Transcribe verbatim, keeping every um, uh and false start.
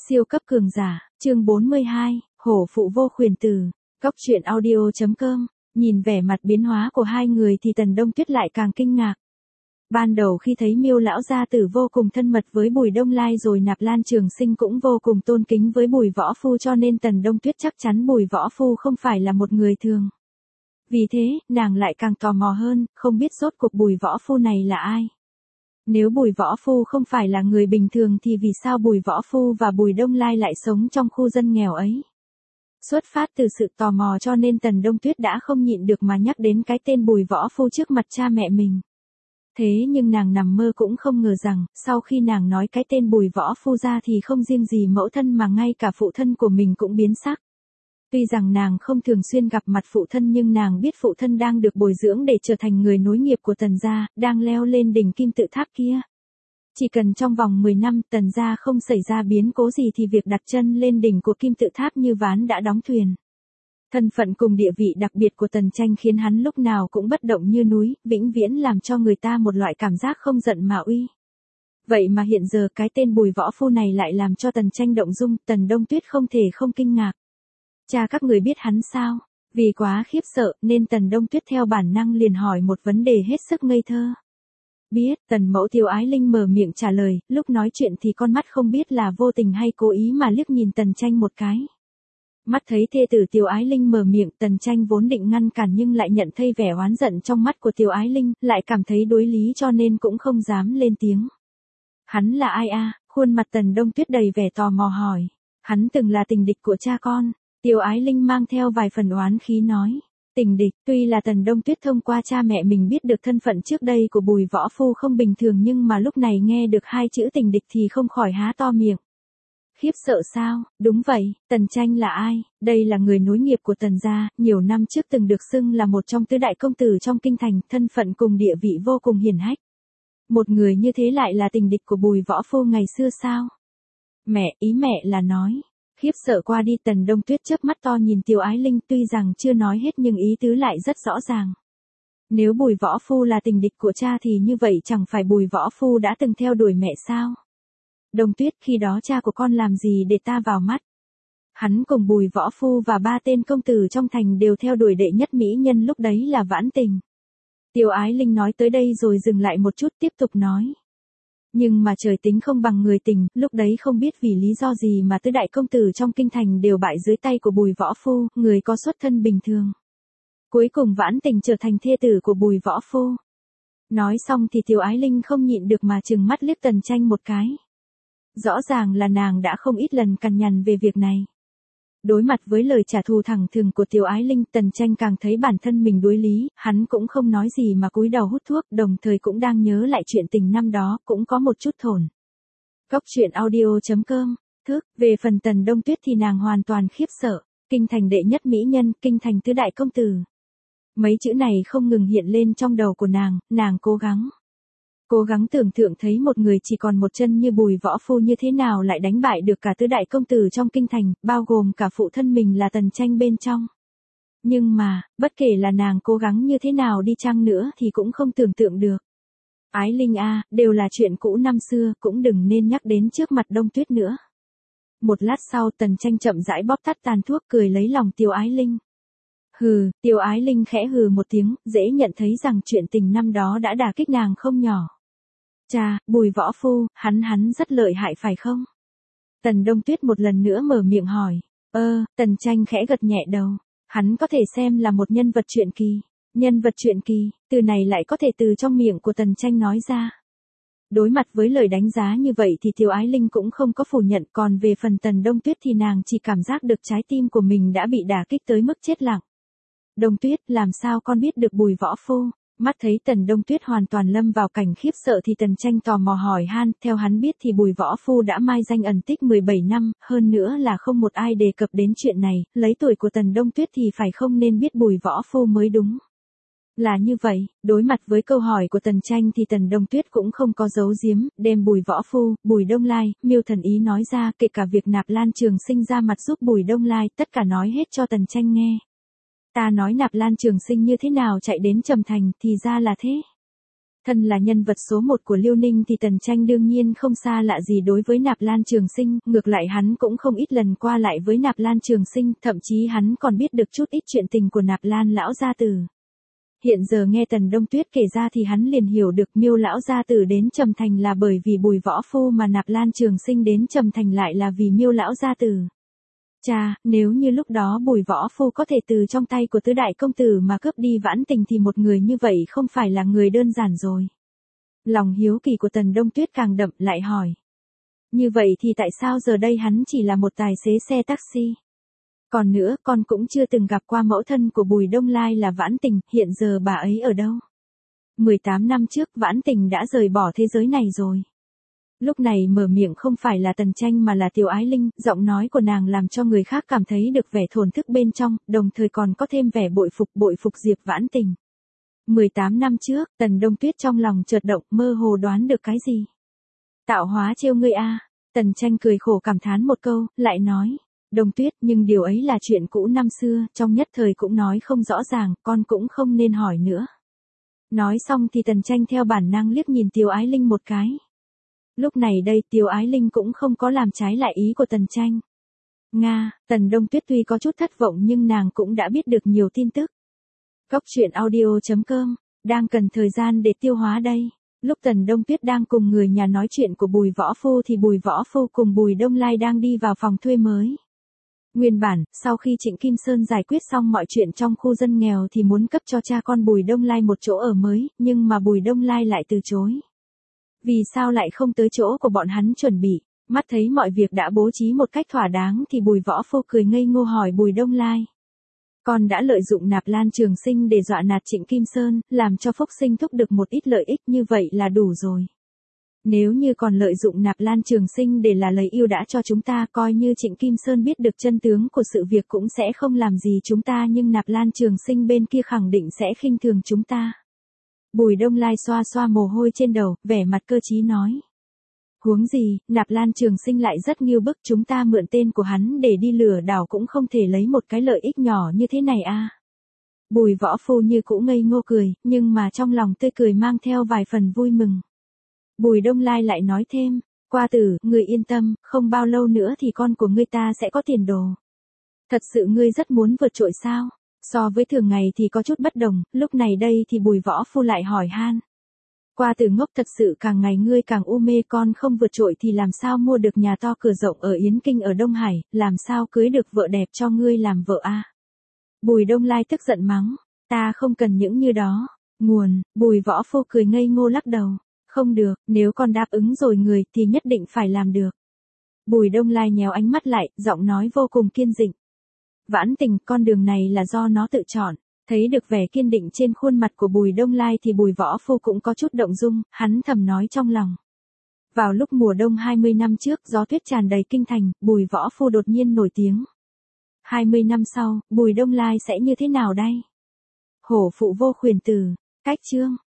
Siêu cấp cường giả, chương bốn mươi hai, hổ phụ vô khuyển tử, cóc truyện audio.com, nhìn vẻ mặt biến hóa của hai người thì Tần Đông Tuyết lại càng kinh ngạc. Ban đầu khi thấy Miêu lão gia tử vô cùng thân mật với Bùi Đông Lai rồi Nạp Lan Trường Sinh cũng vô cùng tôn kính với Bùi Võ Phu cho nên Tần Đông Tuyết chắc chắn Bùi Võ Phu không phải là một người thường. Vì thế, nàng lại càng tò mò hơn, không biết rốt cuộc Bùi Võ Phu này là ai. Nếu Bùi Võ Phu không phải là người bình thường thì vì sao Bùi Võ Phu và Bùi Đông Lai lại sống trong khu dân nghèo ấy? Xuất phát từ sự tò mò cho nên Tần Đông Tuyết đã không nhịn được mà nhắc đến cái tên Bùi Võ Phu trước mặt cha mẹ mình. Thế nhưng nàng nằm mơ cũng không ngờ rằng, sau khi nàng nói cái tên Bùi Võ Phu ra thì không riêng gì mẫu thân mà ngay cả phụ thân của mình cũng biến sắc. Tuy rằng nàng không thường xuyên gặp mặt phụ thân nhưng nàng biết phụ thân đang được bồi dưỡng để trở thành người nối nghiệp của Tần gia, đang leo lên đỉnh kim tự tháp kia. Chỉ cần trong vòng mười năm Tần gia không xảy ra biến cố gì thì việc đặt chân lên đỉnh của kim tự tháp như ván đã đóng thuyền. Thân phận cùng địa vị đặc biệt của Tần Tranh khiến hắn lúc nào cũng bất động như núi, vĩnh viễn làm cho người ta một loại cảm giác không giận mà uy. Vậy mà hiện giờ cái tên Bùi Võ Phu này lại làm cho Tần Tranh động dung, Tần Đông Tuyết không thể không kinh ngạc. Cha các người biết hắn sao? Vì quá khiếp sợ nên Tần Đông Tuyết theo bản năng liền hỏi một vấn đề hết sức ngây thơ. Biết, Tần mẫu Tiêu Ái Linh mở miệng trả lời, lúc nói chuyện thì con mắt không biết là vô tình hay cố ý mà liếc nhìn Tần Tranh một cái. Mắt thấy thê tử Tiêu Ái Linh mở miệng, Tần Tranh vốn định ngăn cản nhưng lại nhận thấy vẻ oán giận trong mắt của Tiêu Ái Linh, lại cảm thấy đối lý cho nên cũng không dám lên tiếng. Hắn là ai a? Khuôn mặt Tần Đông Tuyết đầy vẻ tò mò hỏi. Hắn từng là tình địch của cha con. Tiêu Ái Linh mang theo vài phần oán khí nói. Tình địch, tuy là Tần Đông Tuyết thông qua cha mẹ mình biết được thân phận trước đây của Bùi Võ Phu không bình thường nhưng mà lúc này nghe được hai chữ tình địch thì không khỏi há to miệng. Khiếp sợ sao? Đúng vậy, Tần Tranh là ai? Đây là người nối nghiệp của Tần gia, nhiều năm trước từng được xưng là một trong tứ đại công tử trong kinh thành, thân phận cùng địa vị vô cùng hiển hách. Một người như thế lại là tình địch của Bùi Võ Phu ngày xưa sao? Mẹ, ý mẹ là nói. Khiếp sợ qua đi Tần Đông Tuyết chớp mắt to nhìn Tiêu Ái Linh tuy rằng chưa nói hết nhưng ý tứ lại rất rõ ràng. Nếu Bùi Võ Phu là tình địch của cha thì như vậy chẳng phải Bùi Võ Phu đã từng theo đuổi mẹ sao? Đông Tuyết, khi đó cha của con làm gì để ta vào mắt? Hắn cùng Bùi Võ Phu và ba tên công tử trong thành đều theo đuổi đệ nhất mỹ nhân lúc đấy là Vãn Tình. Tiêu Ái Linh nói tới đây rồi dừng lại một chút tiếp tục nói. Nhưng mà trời tính không bằng người tình, lúc đấy không biết vì lý do gì mà tứ đại công tử trong kinh thành đều bại dưới tay của Bùi Võ Phu, người có xuất thân bình thường. Cuối cùng Vãn Tình trở thành thê tử của Bùi Võ Phu. Nói xong thì Tiêu Ái Linh không nhịn được mà trừng mắt liếc Tần Tranh một cái. Rõ ràng là nàng đã không ít lần cằn nhằn về việc này. Đối mặt với lời trả thù thẳng thừng của Tiêu Ái Linh, Tần Tranh càng thấy bản thân mình đối lý, hắn cũng không nói gì mà cúi đầu hút thuốc, đồng thời cũng đang nhớ lại chuyện tình năm đó, cũng có một chút thổn. Cóc truyện audio.com, thức, về phần Tần Đông Tuyết thì nàng hoàn toàn khiếp sợ, kinh thành đệ nhất mỹ nhân, kinh thành tứ đại công tử. Mấy chữ này không ngừng hiện lên trong đầu của nàng, nàng cố gắng. Cố gắng tưởng tượng thấy một người chỉ còn một chân như Bùi Võ Phu như thế nào lại đánh bại được cả tứ đại công tử trong kinh thành, bao gồm cả phụ thân mình là Tần Tranh bên trong. Nhưng mà, bất kể là nàng cố gắng như thế nào đi chăng nữa thì cũng không tưởng tượng được. Ái Linh a, đều là chuyện cũ năm xưa, cũng đừng nên nhắc đến trước mặt Đông Tuyết nữa. Một lát sau Tần Tranh chậm rãi bóp tắt tàn thuốc cười lấy lòng Tiêu Ái Linh. Hừ, Tiêu Ái Linh khẽ hừ một tiếng, dễ nhận thấy rằng chuyện tình năm đó đã đả kích nàng không nhỏ. Chà, Bùi Võ Phu, hắn hắn rất lợi hại phải không? Tần Đông Tuyết một lần nữa mở miệng hỏi. Ơ, Tần Tranh khẽ gật nhẹ đầu. Hắn có thể xem là một nhân vật truyện kỳ. Nhân vật truyện kỳ, từ này lại có thể từ trong miệng của Tần Tranh nói ra. Đối mặt với lời đánh giá như vậy thì Tiêu Ái Linh cũng không có phủ nhận, còn về phần Tần Đông Tuyết thì nàng chỉ cảm giác được trái tim của mình đã bị đả kích tới mức chết lặng. Đông Tuyết, làm sao con biết được Bùi Võ Phu? Mắt thấy Tần Đông Tuyết hoàn toàn lâm vào cảnh khiếp sợ thì Tần Tranh tò mò hỏi han, theo hắn biết thì Bùi Võ Phu đã mai danh ẩn tích mười bảy năm, hơn nữa là không một ai đề cập đến chuyện này, lấy tuổi của Tần Đông Tuyết thì phải không nên biết Bùi Võ Phu mới đúng. Là như vậy, đối mặt với câu hỏi của Tần Tranh thì Tần Đông Tuyết cũng không có giấu giếm, đem Bùi Võ Phu, Bùi Đông Lai, Miêu Thần Ý nói ra, kể cả việc Nạp Lan Trường Sinh ra mặt giúp Bùi Đông Lai, tất cả nói hết cho Tần Tranh nghe. Ta nói Nạp Lan Trường Sinh như thế nào chạy đến Trầm Thành thì ra là thế. Thân là nhân vật số một của Liêu Ninh thì Tần Tranh đương nhiên không xa lạ gì đối với Nạp Lan Trường Sinh, ngược lại hắn cũng không ít lần qua lại với Nạp Lan Trường Sinh, thậm chí hắn còn biết được chút ít chuyện tình của Nạp Lan lão gia tử. Hiện giờ nghe Tần Đông Tuyết kể ra thì hắn liền hiểu được Miêu lão gia tử đến Trầm Thành là bởi vì Bùi Võ Phu mà Nạp Lan Trường Sinh đến Trầm Thành lại là vì Miêu lão gia tử. Cha, nếu như lúc đó Bùi Võ Phu có thể từ trong tay của tứ đại công tử mà cướp đi Vãn Tình thì một người như vậy không phải là người đơn giản rồi. Lòng hiếu kỳ của Tần Đông Tuyết càng đậm lại hỏi. Như vậy thì tại sao giờ đây hắn chỉ là một tài xế xe taxi? Còn nữa, con cũng chưa từng gặp qua mẫu thân của Bùi Đông Lai là Vãn Tình, hiện giờ bà ấy ở đâu? mười tám năm trước Vãn Tình đã rời bỏ thế giới này rồi. Lúc này mở miệng không phải là Tần Tranh mà là Tiểu Ái Linh, giọng nói của nàng làm cho người khác cảm thấy được vẻ thổn thức bên trong, đồng thời còn có thêm vẻ bội phục bội phục Diệp Vãn Tình. mười tám năm trước, Tần Đông Tuyết trong lòng chợt động mơ hồ đoán được cái gì. Tạo hóa trêu ngươi a. Tần Tranh cười khổ cảm thán một câu, lại nói. Đông Tuyết, nhưng điều ấy là chuyện cũ năm xưa, trong nhất thời cũng nói không rõ ràng, con cũng không nên hỏi nữa. Nói xong thì Tần Tranh theo bản năng liếc nhìn Tiểu Ái Linh một cái. Lúc này đây Tiểu Ái Linh cũng không có làm trái lại ý của Tần Tranh. Nga, Tần Đông Tuyết tuy có chút thất vọng nhưng nàng cũng đã biết được nhiều tin tức. Cốc truyện audio chấm com, đang cần thời gian để tiêu hóa đây. Lúc Tần Đông Tuyết đang cùng người nhà nói chuyện của Bùi Võ Phu thì Bùi Võ Phu cùng Bùi Đông Lai đang đi vào phòng thuê mới. Nguyên bản, sau khi Trịnh Kim Sơn giải quyết xong mọi chuyện trong khu dân nghèo thì muốn cấp cho cha con Bùi Đông Lai một chỗ ở mới, nhưng mà Bùi Đông Lai lại từ chối. Vì sao lại không tới chỗ của bọn hắn chuẩn bị, mắt thấy mọi việc đã bố trí một cách thỏa đáng thì Bùi Võ Phu cười ngây ngô hỏi Bùi Đông Lai. Con đã lợi dụng Nạp Lan Trường Sinh để dọa nạt Trịnh Kim Sơn, làm cho Phúc Sinh thúc được một ít lợi ích như vậy là đủ rồi. Nếu như còn lợi dụng Nạp Lan Trường Sinh để là lời yêu đã cho chúng ta, coi như Trịnh Kim Sơn biết được chân tướng của sự việc cũng sẽ không làm gì chúng ta, nhưng Nạp Lan Trường Sinh bên kia khẳng định sẽ khinh thường chúng ta. Bùi Đông Lai xoa xoa mồ hôi trên đầu, vẻ mặt cơ trí nói. Huống gì, Nạp Lan Trường Sinh lại rất nghiêu bức, chúng ta mượn tên của hắn để đi lừa đảo cũng không thể lấy một cái lợi ích nhỏ như thế này a. Bùi Võ Phu như cũ ngây ngô cười, nhưng mà trong lòng tươi cười mang theo vài phần vui mừng. Bùi Đông Lai lại nói thêm, qua tử, ngươi yên tâm, không bao lâu nữa thì con của ngươi ta sẽ có tiền đồ. Thật sự ngươi rất muốn vượt trội sao? So với thường ngày thì có chút bất đồng, lúc này đây thì Bùi Võ Phu lại hỏi han. Qua tử ngốc, thật sự càng ngày ngươi càng u mê, con không vượt trội thì làm sao mua được nhà to cửa rộng ở Yến Kinh ở Đông Hải, làm sao cưới được vợ đẹp cho ngươi làm vợ a? Bùi Đông Lai tức giận mắng, ta không cần những như đó. Nguồn, Bùi Võ Phu cười ngây ngô lắc đầu. Không được, nếu con đáp ứng rồi người thì nhất định phải làm được. Bùi Đông Lai nhéo ánh mắt lại, giọng nói vô cùng kiên định. Vãn Tình, con đường này là do nó tự chọn. Thấy được vẻ kiên định trên khuôn mặt của Bùi Đông Lai thì Bùi Võ Phu cũng có chút động dung, hắn thầm nói trong lòng. Vào lúc mùa đông hai mươi năm trước, gió tuyết tràn đầy kinh thành, Bùi Võ Phu đột nhiên nổi tiếng. hai mươi năm sau, Bùi Đông Lai sẽ như thế nào đây? Hổ phụ vô khuyển tử, cách chương.